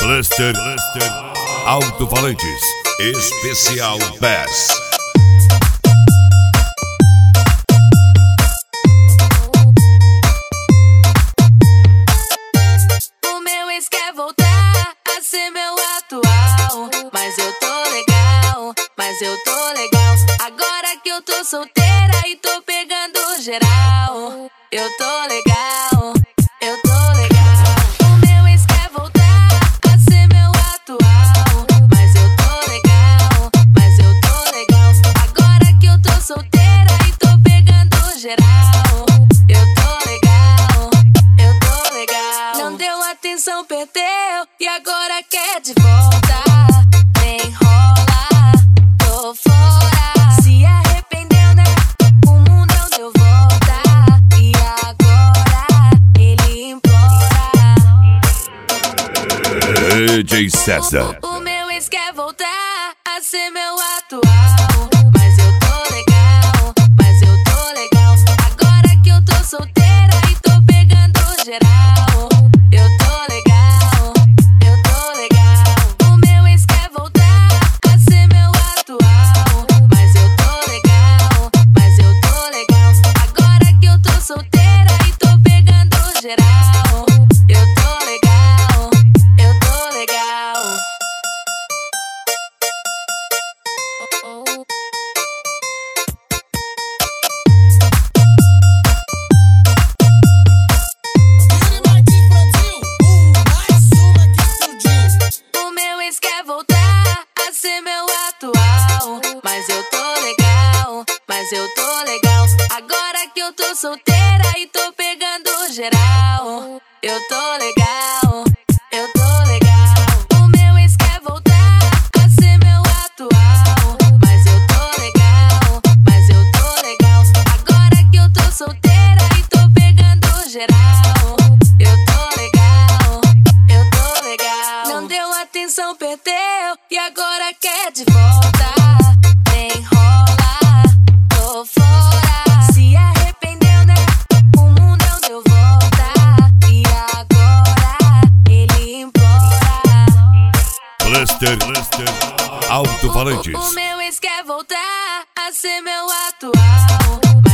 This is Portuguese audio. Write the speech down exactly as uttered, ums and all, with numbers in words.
Cluster Alto-Falantes Especial Bass. O meu ex quer voltar a ser meu atual, mas eu tô legal, mas eu tô legal. Agora que eu tô solteira e tô pegando geral, eu tô legal, eu tô legal. O meu ex quer voltar a ser meu atual, mas eu tô legal, mas eu tô legal. Agora que eu tô solteira e tô pegando geral, eu tô legal, eu tô legal. Não deu atenção, perdeu e agora quer de volta. Nem rola, tô fora. Se arrependeu, né? O mundo não deu volta e agora ele implora. D J César. O meu ex quer voltar a ser meu atual, mas eu tô legal, mas eu tô legal. Agora que eu tô solteira e tô pegando geral, eu tô legal, eu tô legal. O meu ex quer voltar a ser meu atual, mas eu tô legal, mas eu tô legal. Agora que eu tô solteira e tô pegando geral, eu tô legal, eu tô legal. Oh, oh. O meu ex quer voltar a ser meu atual, mas eu tô legal, mas eu tô legal. Agora que eu tô solteira e tô pegando geral, eu tô legal, eu tô legal. O meu ex quer voltar a ser meu atual, mas eu tô legal, mas eu tô legal. Agora que eu tô solteira e tô pegando geral, eu tô legal, eu tô legal. Não deu atenção, perdeu e agora quer de volta. Nem rola, tô fora. Se arrependeu, né? O mundo não deu volta e agora ele implora. Cluster Alto-Falantes. O meu ex quer voltar a ser meu atual,